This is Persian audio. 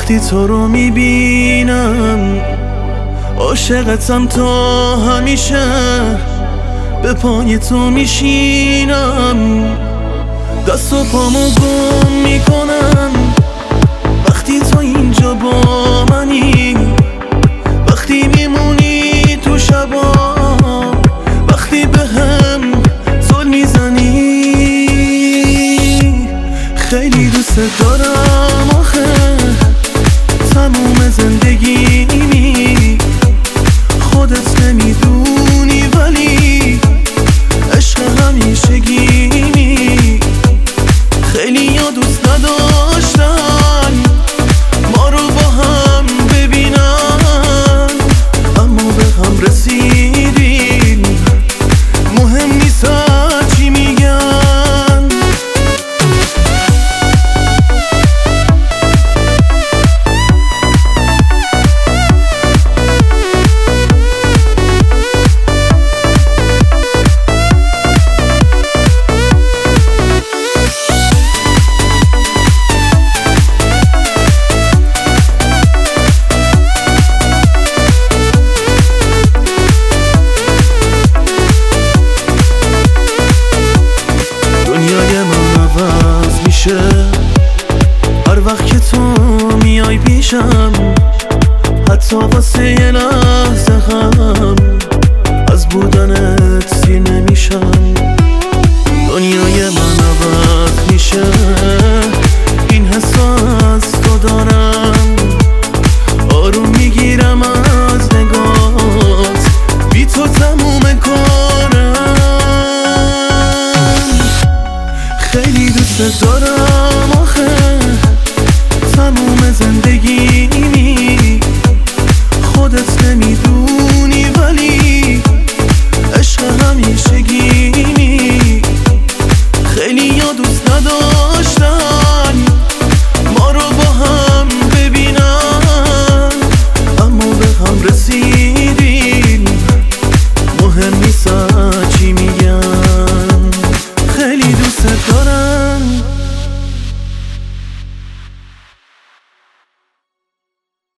وقتی تو رو میبینم عاشقتم تا همیشه، به پای تو میشینم، دست و پامو گم میکنم وقتی تو اینجا با منی، وقتی میمونی تو شبا، وقتی به هم زل میزنی. خیلی دوست دارم آخه تموم زندگیمی، خودت نمیدونی ولی عشق همیشگیمی. خیلی یا دوست نداشتن ما رو با هم ببینن، اما به هم رسیدیم، مهم نیست چی میگن. هر وقت که تو میای پیشم، حتی واسه یه لحظه هم از بودنت سیر نمیشم. دنیای من عوض میشه